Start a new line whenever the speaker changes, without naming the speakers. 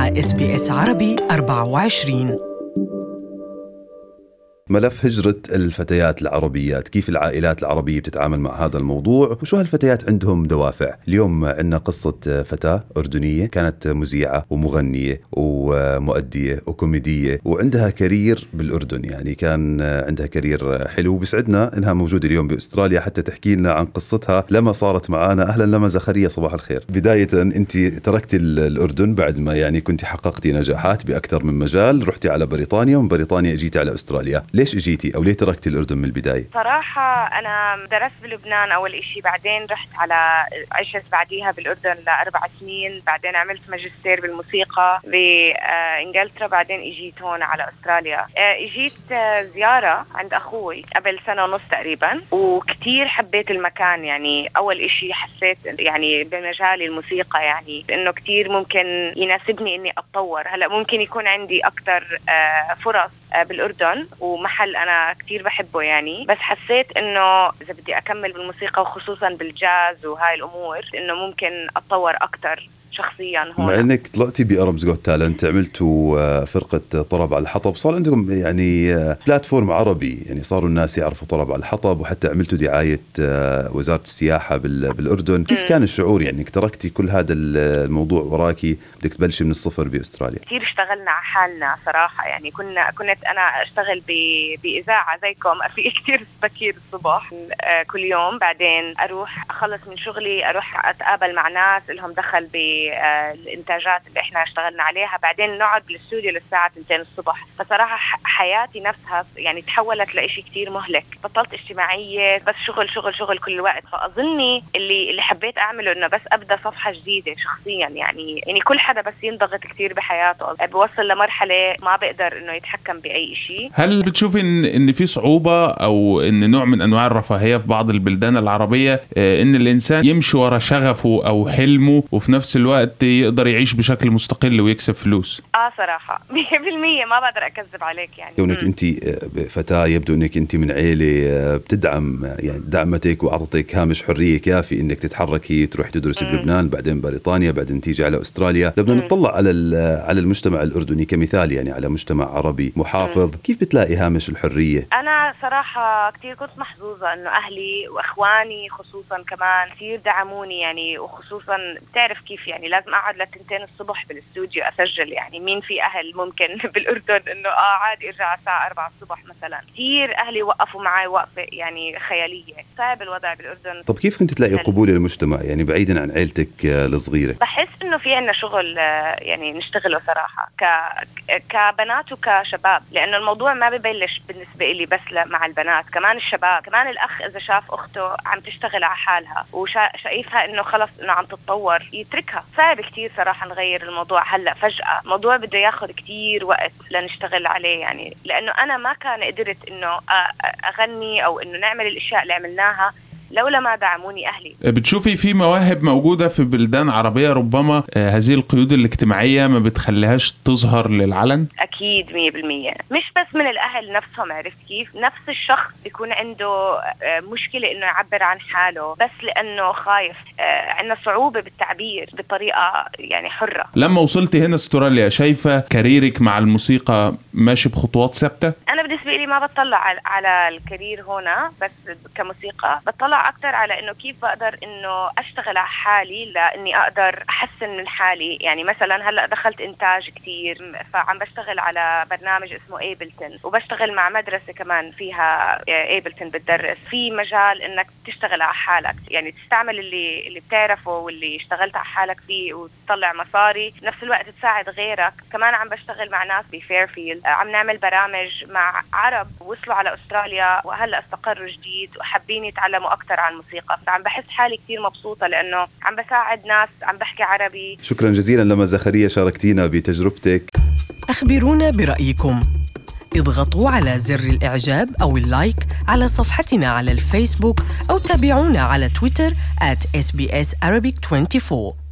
مع SBS عربي 24.
ملف هجرة الفتيات العربيات، كيف العائلات العربية بتتعامل مع هذا الموضوع وشو هالفتيات عندهم دوافع. اليوم عندنا قصة فتاة أردنية كانت مذيعة ومغنية ومؤدية وكوميدية وعندها كارير بالأردن، يعني كان عندها كارير حلو. بسعدنا إنها موجودة اليوم بأستراليا حتى تحكي لنا عن قصتها لما صارت معانا. أهلا لما زخريا، صباح الخير. بداية أنت تركتي الأردن بعد ما يعني كنت حققتي نجاحات بأكثر من مجال، رحتي على بريطانيا ومن بريطانيا اجيتي على أستراليا. ليش اجيتي او ليه تركتي الأردن من البداية؟
صراحة أنا درست بلبنان أول إشي، بعدين رحت على عشت بعديها بالأردن ل4 سنين، بعدين عملت ماجستير بالموسيقى بإنجلترا، بعدين اجيت هون على أستراليا. اجيت زيارة عند أخوي قبل 1.5 سنة تقريبا، وكتير حبيت المكان. يعني أول إشي حسيت يعني بمجال الموسيقى يعني إنه كتير ممكن يناسبني إني أتطور. هلأ ممكن يكون عندي أكتر فرص بالأردن ومحل أنا كتير بحبه يعني، بس حسيت إنه إذا بدي أكمل بالموسيقى وخصوصا بالجاز وهاي الأمور إنه ممكن أتطور أكتر شخصيا هون.
مع انك طلعتي بأربز جوت تالنت، عملتوا فرقة طرب على الحطب، صار عندكم يعني بلاتفورم عربي، يعني صاروا الناس يعرفوا طرب على الحطب، وحتى عملتوا دعاية وزارة السياحة بالأردن. كيف كان الشعور يعني انك تركتي كل هذا الموضوع وراكي بدك تبلشي من الصفر بأستراليا؟
كتير اشتغلنا على حالنا صراحة، يعني كنت أنا أشتغل بإذاعة زيكم، في كتير بكير الصبح كل يوم، بعدين أروح أخلص من شغلي أروح أتقابل مع ناس لهم دخل الإنتاجات اللي إحنا اشتغلنا عليها، بعدين نقعد بالاستوديو للساعة 2 الصبح. فصراحة حياتي نفسها يعني تحولت لإشي كتير مهلك، بطلت اجتماعية، بس شغل شغل شغل كل وقت. فأظني اللي حبيت أعمله إنه بس أبدأ صفحة جديدة شخصيا. يعني كل حدا بس ينضغط كتير بحياته بوصل لمرحلة ما بقدر إنه يتحكم بأي إشي.
هل بتشوف إن في صعوبة أو إن نوع من أنواع الرفاهية في بعض البلدان العربية إن الإنسان يمشي ورا شغفه أو حلمه وفي نفس الوقت يقدر يعيش بشكل مستقل ويكسب فلوس؟
صراحة 100% ما بقدر أكذب عليك. يعني
كونك أنت فتاة يبدو أنك أنت من عائلة بتدعم، يعني دعمتك وأعطتك هامش حرية كافي أنك تتحركي تروح تدرس بلبنان، بعدين بريطانيا، بعدين تيجي على أستراليا. لما نطلع على المجتمع الأردني كمثال، يعني على مجتمع عربي محافظ، كيف بتلاقي هامش الحرية؟
أنا صراحة كتير كنت محظوظة إنه أهلي وإخواني خصوصا كمان كتير دعموني، يعني وخصوصا بتعرف كيف يعني لازم أقعد ل2 الصبح بالاستوديو أسجل. يعني مين في أهل ممكن بالأردن إنه عادي أرجع على الساعة 4 الصبح مثلا. كتير أهلي وقفوا معي وقفة يعني خيالية. صعب الوضع بالأردن.
طب كيف كنت تلاقي قبول المجتمع يعني بعيدا عن عائلتك الصغيرة؟
بحس إنه في عنا شغل يعني نشتغله صراحة كبنات وكشباب، لأنه الموضوع ما ببلش بالنسبة لي بس مع البنات، كمان الشباب، كمان الأخ إذا شاف أخته عم تشتغل على حالها وشايفها إنه خلص إنه عم تتطور يتركها. صعب كتير صراحة نغير الموضوع هلأ فجأة، موضوع بده ياخد كتير وقت لنشتغل عليه. يعني لأنه أنا ما كان قدرت إنه أغني أو إنه نعمل الأشياء اللي عملناها لولا ما دعموني أهلي.
بتشوفي في مواهب موجودة في بلدان عربية ربما هذه القيود الاجتماعية ما بتخليهاش تظهر للعلن؟
أكيد 100%، مش بس من الأهل نفسهم. عرفت كيف؟ نفس الشخص بيكون عنده مشكلة إنه يعبر عن حاله بس لأنه خايف. عندنا صعوبة بالتعبير بطريقة يعني حرة.
لما وصلتي هنا استراليا شايفة كاريرك مع الموسيقى ماشي بخطوات ثابتة؟
أنا بالنسبة لي ما بطلع على الكارير هنا بس كموسيقى، بطلع أكتر على إنه كيف بقدر إنه أشتغل على حالي لإني أقدر أحسن من حالي. يعني مثلا هلأ دخلت إنتاج كتير، فعم بشتغل على برنامج اسمه إيبلتون، وبشتغل مع مدرسة كمان فيها إيبلتون بتدرس. في مجال إنك تشتغل على حالك، يعني تستعمل اللي بتعرفه واللي اشتغلت على حالك فيه وتطلع مصاري، نفس الوقت تساعد غيرك. كمان عم بشتغل مع ناس بفيرفيلد، عم نعمل برامج مع عرب وصلوا على أستراليا وهلأ استقروا جديد وحابين يتعلموا أكتر عن الموسيقى. فعم بحس حالي كتير مبسوطة لأنه عم بساعد ناس عم بحكي عربي.
شكرا جزيلا لما زخريا شاركتينا بتجربتك.
أخبرونا برأيكم، اضغطوا على زر الإعجاب أو اللايك على صفحتنا على الفيسبوك أو تابعونا على تويتر @SBS Arabic 24.